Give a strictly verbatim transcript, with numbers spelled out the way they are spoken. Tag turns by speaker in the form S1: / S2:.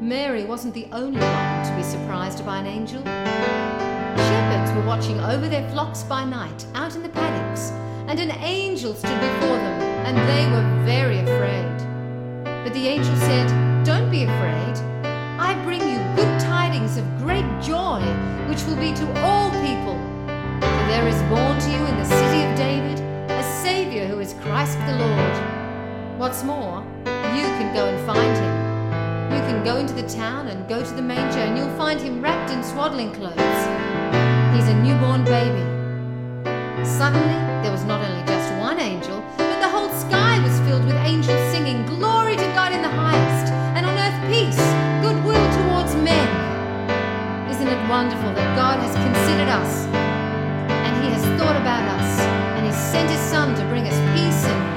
S1: Mary wasn't the only one to be surprised by an angel. Shepherds were watching over their flocks by night, out in the paddocks, and an angel stood before them, and they were very afraid. But the angel said, "Don't be afraid. I bring you good tidings of great joy, which will be to all people. For there is born to you in the city of David a Saviour who is Christ the Lord. What's more, you can go and find him. You can go into the town and go to the manger, and you'll find him wrapped in swaddling clothes. He's a newborn baby." Suddenly, there was not only just one angel, but the whole sky was filled with angels singing, "Glory to God in the highest, and on earth peace, goodwill towards men." Isn't it wonderful that God has considered us, and he has thought about us, and he sent his Son to bring us peace and